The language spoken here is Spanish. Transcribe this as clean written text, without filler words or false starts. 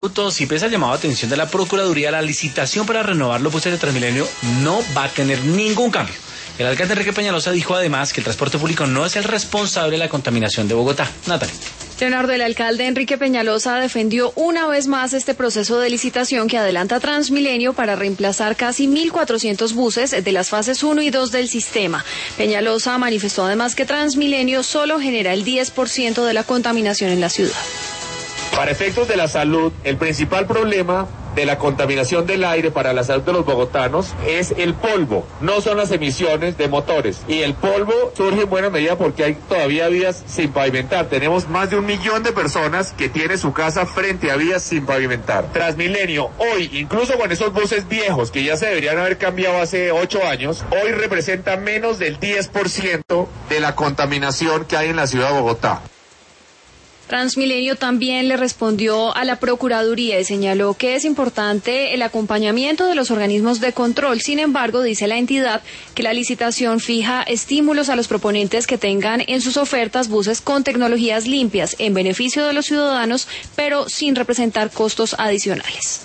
Si pese al llamado de atención de la Procuraduría, la licitación para renovar los buses de Transmilenio no va a tener ningún cambio. El alcalde Enrique Peñalosa dijo además que el transporte público no es el responsable de la contaminación de Bogotá. Natalia. Leonardo, el alcalde Enrique Peñalosa defendió una vez más este proceso de licitación que adelanta Transmilenio para reemplazar casi 1.400 buses de las fases 1 y 2 del sistema. Peñalosa manifestó además que Transmilenio solo genera el 10% de la contaminación en la ciudad. Para efectos de la salud, el principal problema de la contaminación del aire para la salud de los bogotanos es el polvo, no son las emisiones de motores. Y el polvo surge en buena medida porque hay todavía vías sin pavimentar. Tenemos más de 1 millón de personas que tienen su casa frente a vías sin pavimentar. Transmilenio, hoy, incluso con esos buses viejos que ya se deberían haber cambiado hace 8 años, hoy representa menos del 10% de la contaminación que hay en la ciudad de Bogotá. Transmilenio también le respondió a la Procuraduría y señaló que es importante el acompañamiento de los organismos de control. Sin embargo, dice la entidad que la licitación fija estímulos a los proponentes que tengan en sus ofertas buses con tecnologías limpias en beneficio de los ciudadanos, pero sin representar costos adicionales.